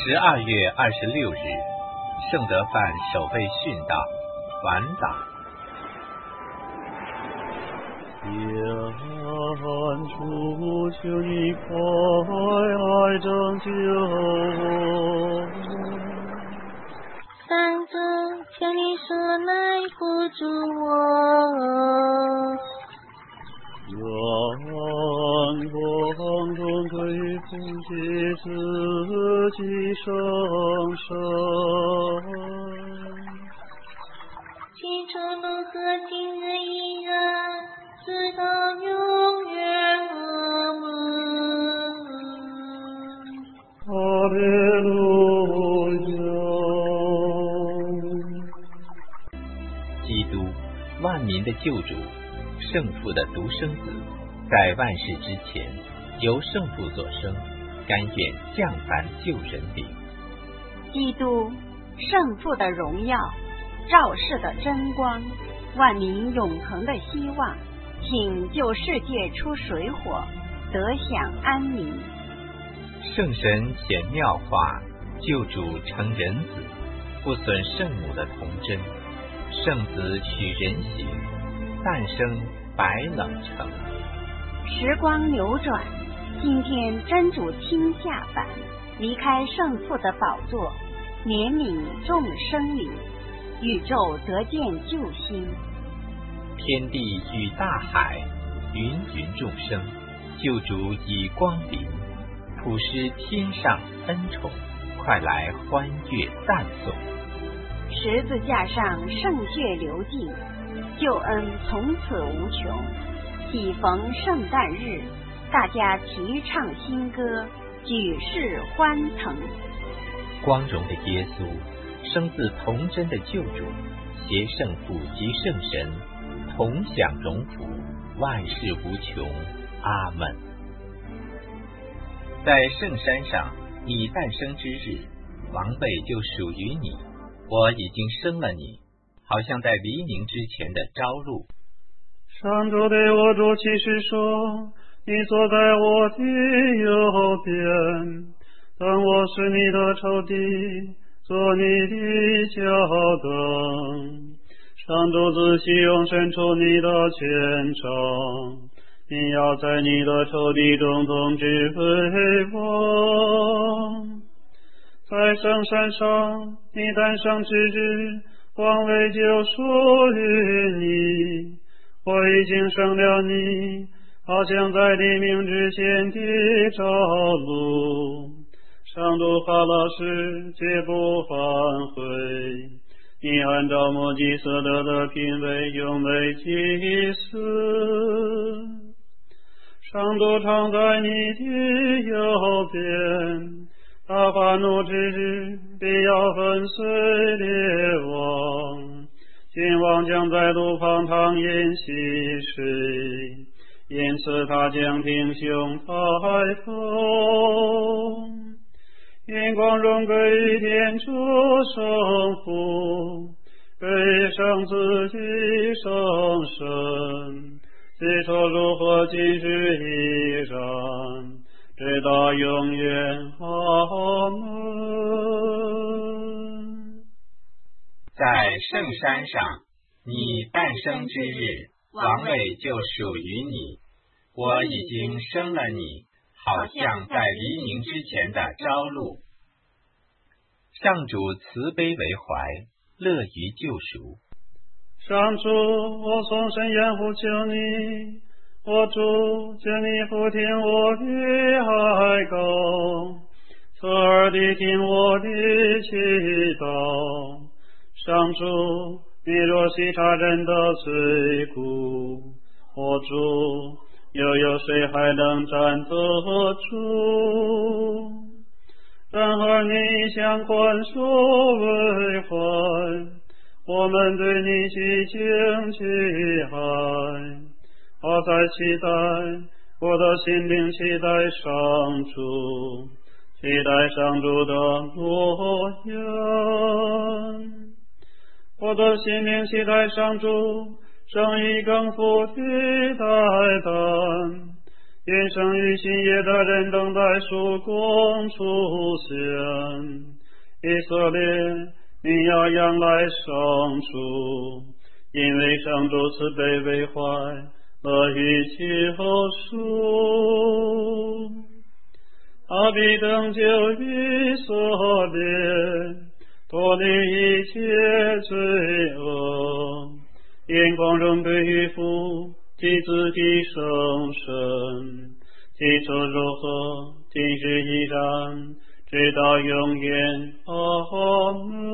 12月26日，圣德范守备殉道，晚党。 愿主求你快来拯救我。 三主，求你说来扶助我。 愿光中可以奉献自己生生。 起初如何，今日依然，直到永远。阿门。 哈利路亚。 基督，万民的救主，圣父的独生子，在万世之前由圣父所生，甘愿降凡救人灵。 基督，圣父的荣耀，照世的真光，万民永恒的希望，请救世界出水火，得享安宁。 圣神显妙化，救主成人子，不损圣母的童真，圣子取人形，诞生白冷城。 时光扭转，今天真主亲下凡，离开圣父的宝座，怜悯众生灵，宇宙得见救星。 天地与大海，芸芸众生，救主已光临，普施天上恩宠，快来欢悦赞颂。 十字架上圣血流尽，救恩从此无穷。喜逢圣诞日，大家齐唱新歌，举世欢腾。 光荣的耶稣，生自童真的救主，携圣父及圣神，同享荣福，万事无穷。阿门。在圣山上，你诞生之日，王位就属于你。我已经生了你，好像在黎明之前的朝露。 上主对我主启示说，你坐在我的右边，当我是你的仇敌，做你的脚凳。上主自细用伸出你的权杖，你要在你的仇敌中统治为王。在圣山上，你诞生之日，王位就属于你。我已经生了你，好像在黎明之前的朝露。上主发了誓，绝不反悔。你按照摩基色德的品位，永为祭司。上主常在你的右边，大发怒之日，必要粉碎列王。君王将在路旁淌饮溪水，因此他将挺胸抬头。愿光荣归天主圣父，归圣子及圣神，起初如何，今日依然，直到永远。阿门。 在圣山上，你诞生之日，王位就属于你。我已经生了你，好像在黎明之前的朝露。上主慈悲为怀，乐于救赎。 上主，我从深渊呼求你，我主，求你俯听我的哀告，侧耳谛听我的祈祷。上主，你若细察人的罪过，我主，又有谁还能站得住？然而你向宽恕为怀，我们对你极敬期爱。我在期待，我的心灵期待上主，期待上主的诺言。我的心灵期待上主，生意更富的待旦， 愿生于新业的人等待曙光出现。以色列，你要仰赖上主，因为上主慈悲为怀，乐于救赎。他必拯救以色列，脱离一切罪恶，眼光仍归于父及子及圣神，起初如何，今日依然，直到永远。阿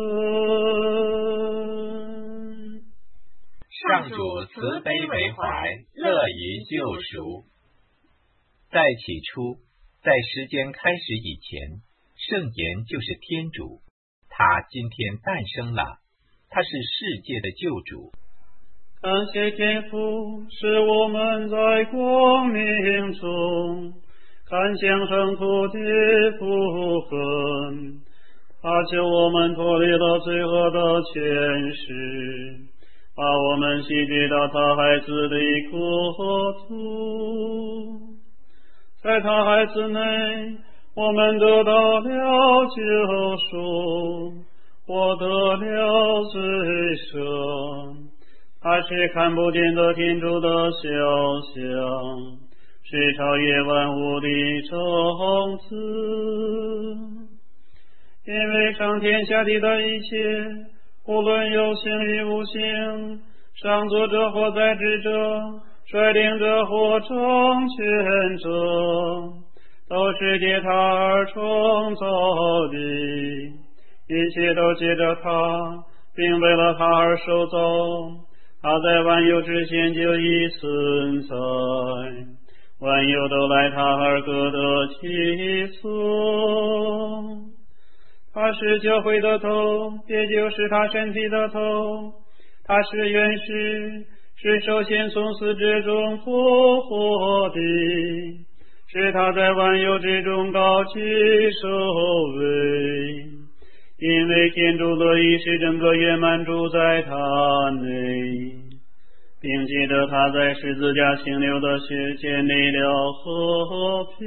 门。 上主慈悲为怀，乐于救赎。在起初，在时间开始以前，圣言就是天主，他今天诞生了，他是世界的救主。 感谢天父，使我们在光明中看见圣徒的福分，他救我们脱离了罪恶的权势，把我们吸聚到他孩子的国度。在他孩子内，我们得到了救赎，获得了罪赦。他是看不见的天主的肖像，是超越万物的种子。因为上天下地的一切，无论有形与无形，上作者或在职者，率领者或掌权者，都是借他而创造的，一切都借着他，并为了他而受造。他在万有之前就已存在，万有都赖他而各得其所。他是教会的头，也就是他身体的头。他是元始，是首先从死之中复活的，是他在万有之中高居首位。因为天主乐意使整个圆满住在他内，并记得他在十字架行流的血建立了和平，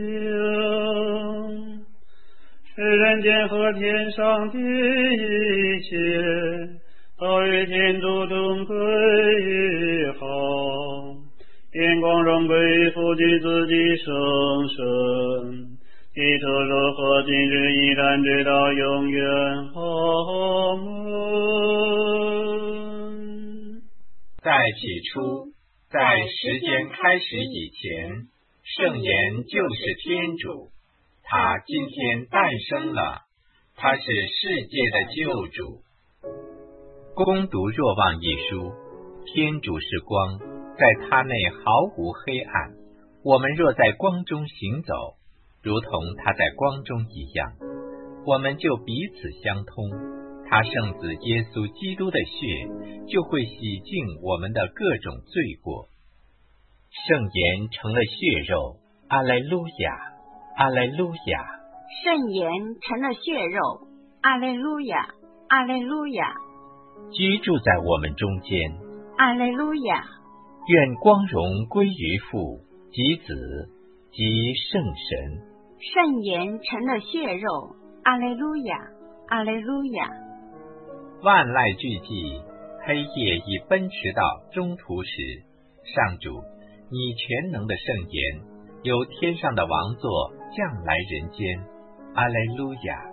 使人间和天上的一切都与天主同归于好，眼光荣归于父及子及圣神，起初如何，今日依然，直到永远。阿门。 在起初，在时间开始以前，圣言就是天主，他今天诞生了，他是世界的救主。恭读若望一书，天主是光，在他内毫无黑暗，我们若在光中行走，如同他在光中一样，我们就彼此相通。他圣子耶稣基督的血就会洗净我们的各种罪过。圣言成了血肉，阿肋路亚，阿肋路亚。 圣言成了血肉，阿肋路亚，阿肋路亚。 居住在我们中间， 阿肋路亚。 愿光荣归于父及子及圣神。 圣言成了血肉，阿肋路亚，阿肋路亚。 万籁俱寂，黑夜已奔驰到中途时，上主，你全能的圣言由天上的王座降来人间，阿肋路亚。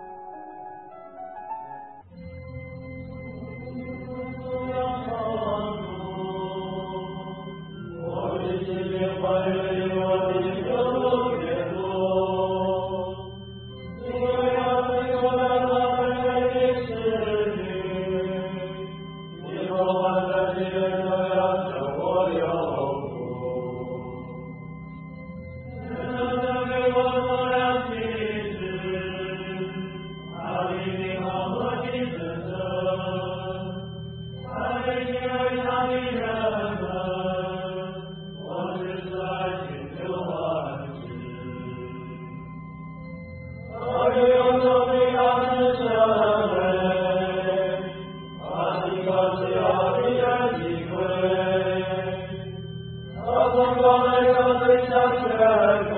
我们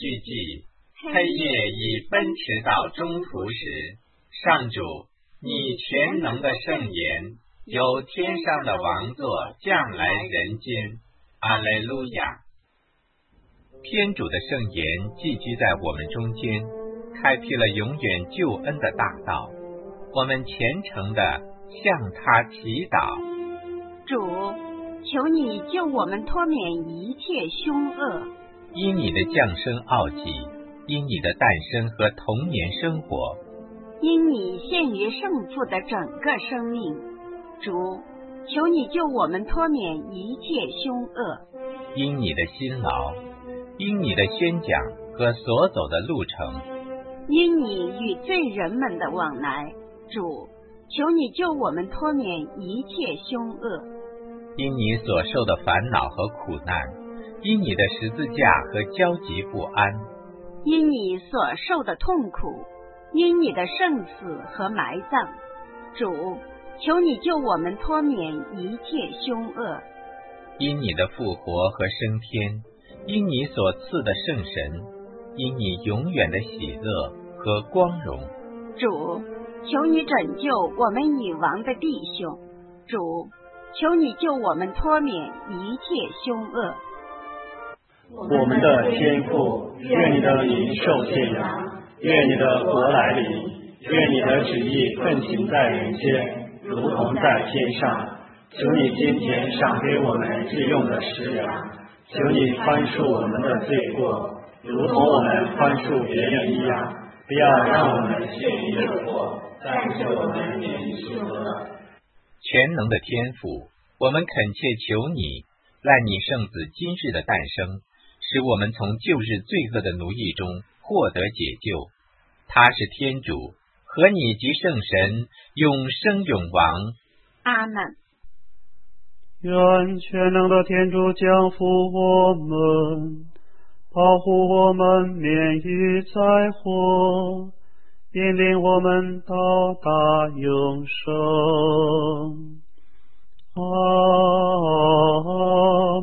聚集，黑夜已奔驰到中途时，上主，你全能的圣言由天上的王座降来人间。阿肋路亚！天主的圣言寄居在我们中间，开辟了永远救恩的大道。我们虔诚地向他祈祷。 主，求你救我们脱免一切凶恶。 因你的降生奥迹，因你的诞生和童年生活， 因你献于圣父的整个生命，主，求你救我们脱免一切凶恶。 因你的辛劳，因你的宣讲和所走的路程， 因你与罪人们的往来，主，求你救我们脱免一切凶恶。 因你所受的烦恼和苦难，因你的十字架和焦急不安， 因你所受的痛苦，因你的圣死和埋葬，主，求你救我们脱免一切凶恶。 因你的复活和升天，因你所赐的圣神，因你永远的喜乐和光荣， 主，求你拯救我们已亡的弟兄，主，求你救我们脱免一切凶恶。 我们的天父，愿你的名受献扬，愿你的国来临，愿你的旨意奉行在人间，如同在天上。求你今天赏给我们日用的食粮，求你宽恕我们的罪过，如同我们宽恕别人一样，不要让我们陷于诱惑，但救我们免于凶恶。 全能的天父，我们恳切求你，赖你圣子今日的诞生，使我们从旧日罪恶的奴役中获得解救。他是天主，和你及圣神永生永王。 阿们。 愿全能的天主降福我们，保护我们免于灾祸，引领我们到达永生。阿